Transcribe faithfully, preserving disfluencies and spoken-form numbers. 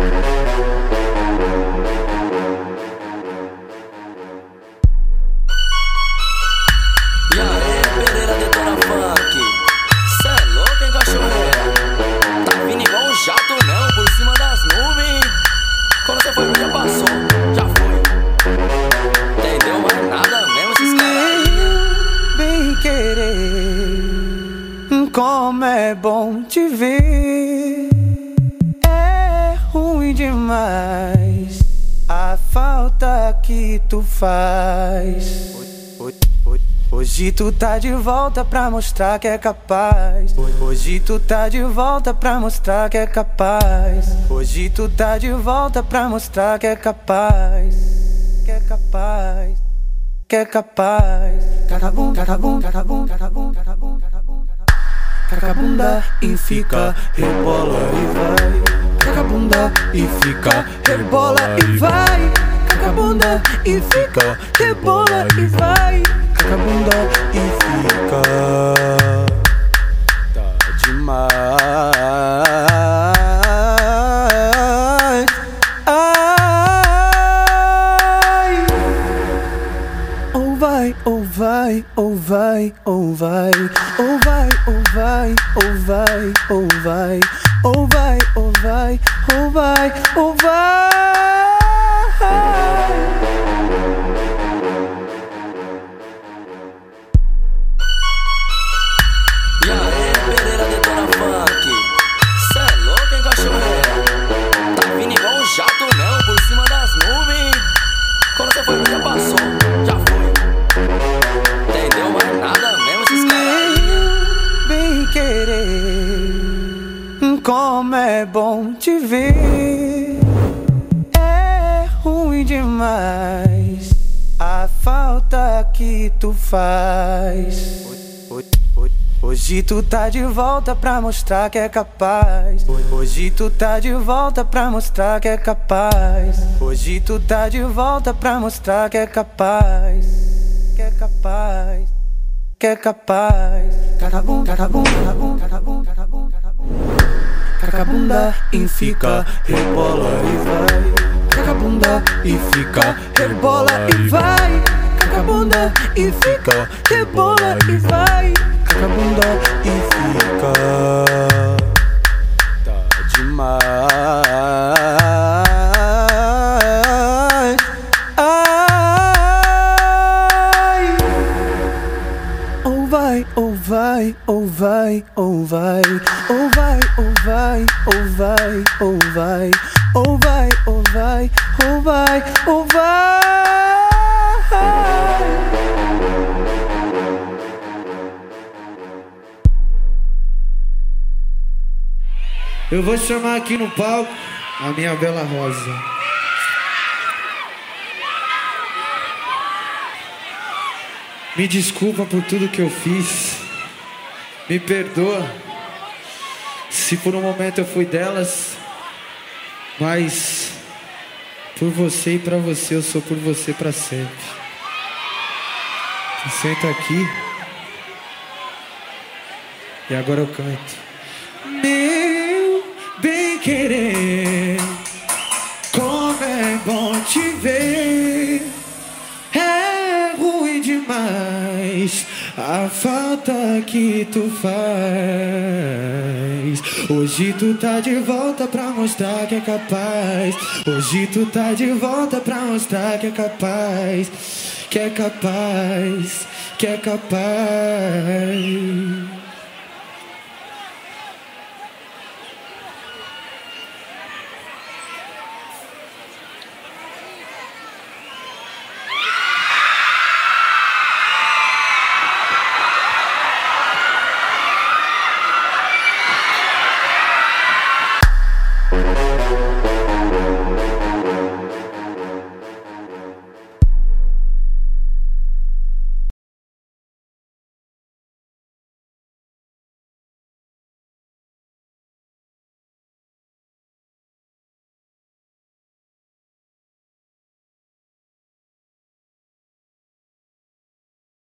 E aí, Pereira Detona Funk, cê é louco, hein, cachoeira? Tá vindo igual um jato mesmo por cima das nuvens. Quando você foi, já passou, já foi. Entendeu mais nada mesmo esses caras. Bem querer, como é bom te ver. É ruim demais a falta que tu faz. Hoje tu tá de volta pra mostrar que é capaz. Hoje tu tá de volta pra mostrar que é capaz. Hoje tu tá de volta pra mostrar que é capaz. Que é capaz. Que é capaz. Cacabum, cacabum, cacabum, cacabum, cacabum, cacabum. Cacabunda e fica, rebola e vai. Cacabunda e fica, rebola e vai. Cacabunda e fica, rebola e vai. Cacabunda e fica, tá demais. Ai, ou vai, ou vai, ou vai, ou vai, ou vai, ou vai, ou vai, ou vai, ou vai, ou vai, ou vai, ou vai. E aí, Pereira Detona Funk, cê é louco, hein, cachoeira? Tá vindo igual um jato mesmo por cima das nuvens. Quando você foi, já passou, já foi. Entendeu mais nada mesmo esses caras. Bem querer, como é bom te ver. É ruim demais a falta que tu faz. Hoje tu tá de volta pra mostrar que é capaz. Hoje tu tá de volta pra mostrar que é capaz. Hoje tu tá de volta pra mostrar que é capaz. Que é capaz. Que é capaz. Cacabum, cacabum, cacabum, cacabum, cacabum, cacabum. Cacabunda e fica, rebola e vai. Cacabunda e fica, rebola e vai. Cacabunda e fica, rebola e vai. Cacabunda e fica, tá demais. Ai, ou vai, ou vai, ou vai, ou vai, ou vai, ou vai, ou vai, ou vai, ou vai, ou vai, ou vai, ou vai. Eu vou chamar aqui no palco a minha bela Rosa. Me desculpa por tudo que eu fiz. Me perdoa se por um momento eu fui delas. Mas por você e pra você eu sou por você pra sempre. Senta aqui. E agora eu canto. Meu bem querer, como é bom te ver. É ruim demais a falta que tu faz. Hoje tu tá de volta pra mostrar que é capaz. Hoje tu tá de volta pra mostrar que é capaz. Que é capaz, que é capaz.